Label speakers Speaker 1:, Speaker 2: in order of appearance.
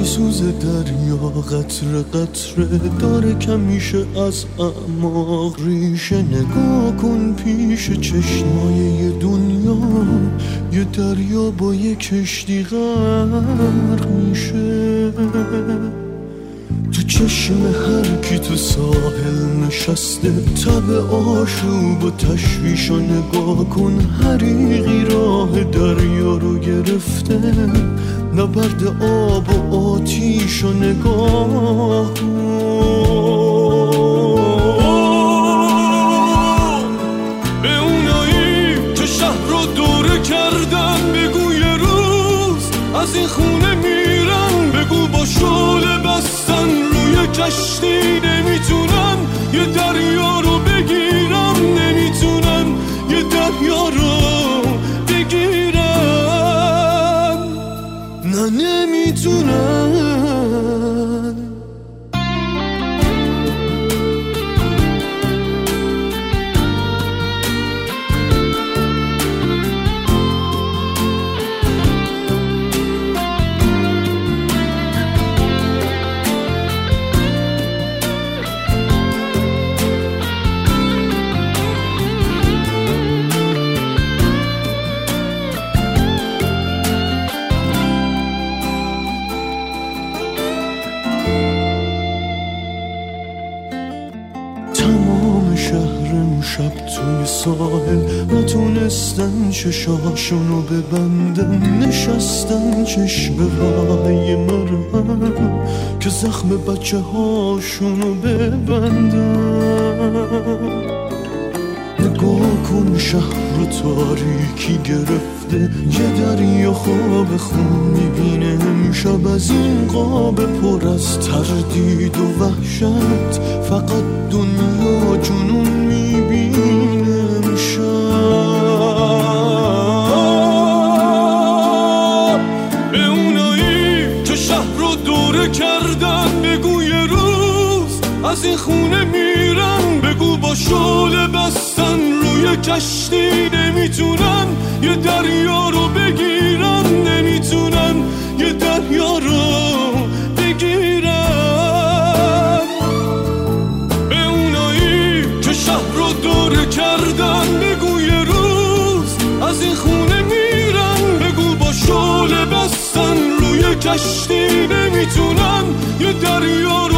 Speaker 1: سوز دریا قطره قطره داره کمیشه از اعماق ریشه. نگاه کن پیش چشمای دنیا یه دریا با یه کشتی غرق میشه. تو چشم هر کی تو ساحل نشسته تب آشوب و تشویش رو نگاه کن. حریقی راه دریا رو گرفته نبرد آب و آتیش رو نگاه کن. به اونایی که شهر رو دوره کردن بگو یه روز از این خونه میرن. بگو با شعله بستن روی کشتی نمیتونن یه دریا رو بگیرن. نمیتونن یه دریا رو بگیرن. نه نمیتونن. تمام شهر شب توی ساحل نتونستن چشاشونو ببندن. نشستن چشم رای مرهم که زخم بچه هاشونو ببندن. نگاه کن شهر رو تاریکی گرفته یه دریا خواب خون میبینه امشب. از این قاب پر از تردید و وحشت فقط دنیا جنون میبینه امشب. به اونایی که شهر رو دوره کردن بگو یه روز از این خونه میرن. بگو با شعله بستن روی کشتی نمیتونن یه دریا رو بگیرن. نمیتونن یه دریا رو بگیرن. به اونایی که شهر رو دوره کردن بگو یه روز از این خونه میرن. بگو با شعله بستن روی کشتی نمیتونن یه دریا